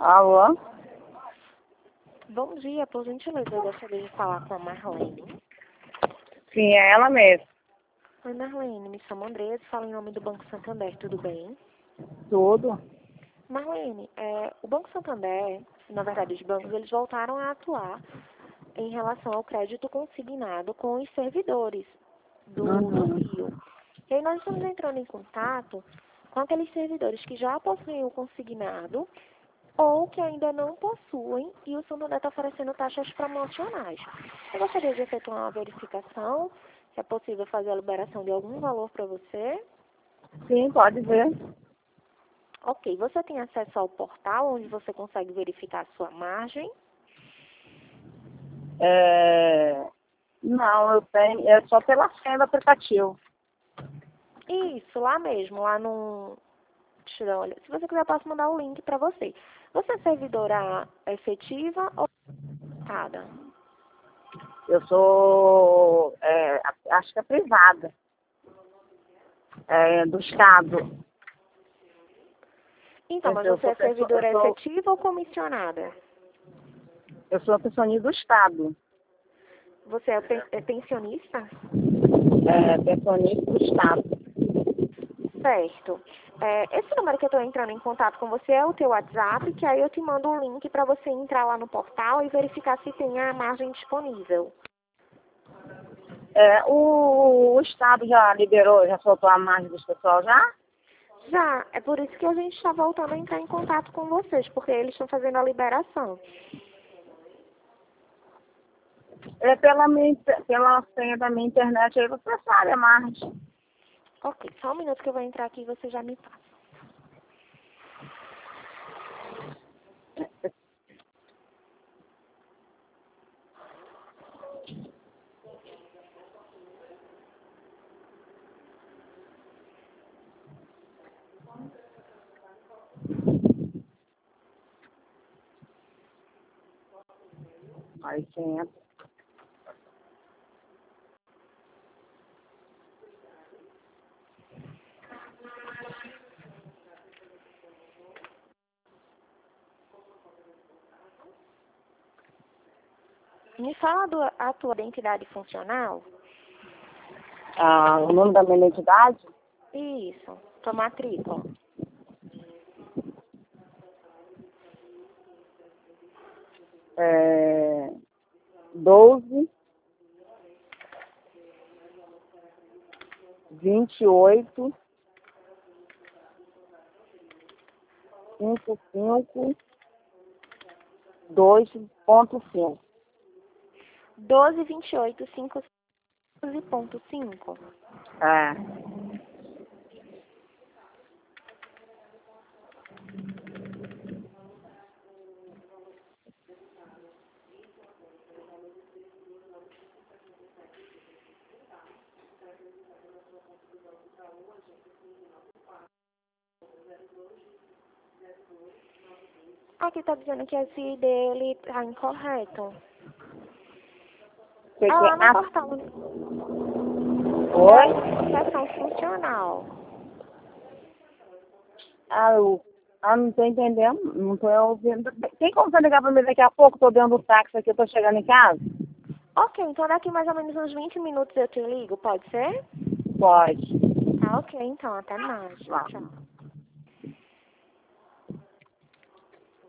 Alô? Bom dia, por gentileza, eu gostaria de falar com a Marlene. Sim, é ela mesmo. Oi, Marlene, me chamo Andressa, falo em nome do Banco Santander, tudo bem? Tudo. Marlene, o Banco Santander, na verdade os bancos, eles voltaram a atuar em relação ao crédito consignado com os servidores do Rio. E aí nós estamos entrando em contato com aqueles servidores que já possuem o consignado ou que ainda não possuem, e o Santander está oferecendo taxas promocionais. Eu gostaria de efetuar uma verificação, se é possível fazer a liberação de algum valor para você. Sim, pode ver. Ok, você tem acesso ao portal onde você consegue verificar a sua margem? Não, eu tenho, é só pela senha do aplicativo. Isso, lá mesmo, lá no... Deixa eu dar uma olhada. Se você quiser, eu posso mandar o link para você. Você é servidora efetiva ou privada? Eu sou, acho que é privada, do Estado. Então, mas você é servidora Eu efetiva ou comissionada? sou uma pensionista do Estado. Você é pensionista? Pensionista do Estado. Certo. Esse número que eu estou entrando em contato com você é o teu WhatsApp, que aí eu te mando o link para você entrar lá no portal e verificar se tem a margem disponível. O Estado já liberou, já soltou a margem dos pessoal já? Já, é por isso que a gente está voltando a entrar em contato com vocês, porque eles estão fazendo a liberação. Pela senha da minha internet aí você sabe a margem. Ok, só um minuto que eu vou entrar aqui e você já me passa. Aí você entra. Me fala a tua identidade funcional? O nome da minha identidade? Isso, tua matrícula. É 12, 28, 55, 2.5. 1228.5. Aqui tá dizendo que esse ID ele tá incorreto. Você Lá quer... no portal. Oi? Sessão funcional. Não tô entendendo, não tô ouvindo. Tem como você ligar pra mim daqui a pouco? Tô dentro do táxi aqui, eu tô chegando em casa? Ok, então daqui mais ou menos uns 20 minutos eu te ligo, pode ser? Pode. Tá ok, então, até mais. Tá. Tchau.